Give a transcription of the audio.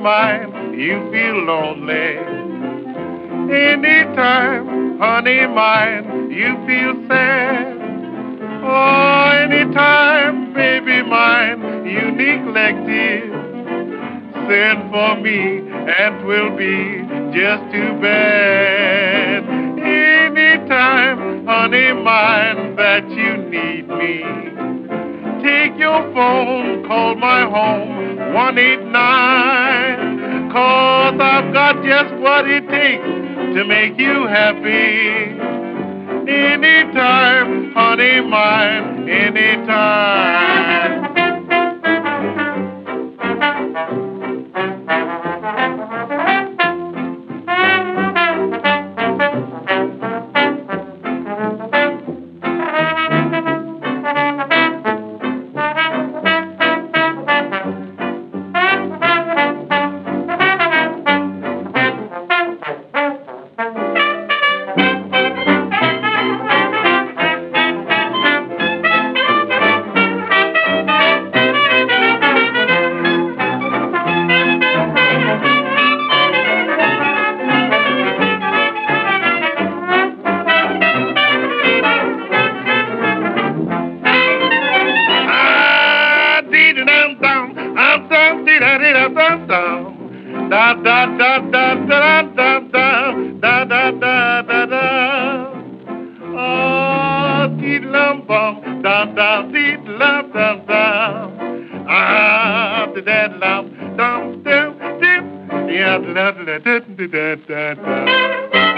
mine, you feel lonely. Anytime, honey mine, you feel sad. Oh, anytime, baby mine, you neglected. Send for me, and 'twill be just too bad. Anytime, honey mine, that you need me, take your phone, call my home, 189. 'Cause I've got just what it takes to make you happy. Anytime, honey mine, anytime. Da da da da da da da da da da da da. Ah, dee lum bum, da da dee lum dum dum. Ah, da da lum dum dum dum. Yeah, da da da da da da da.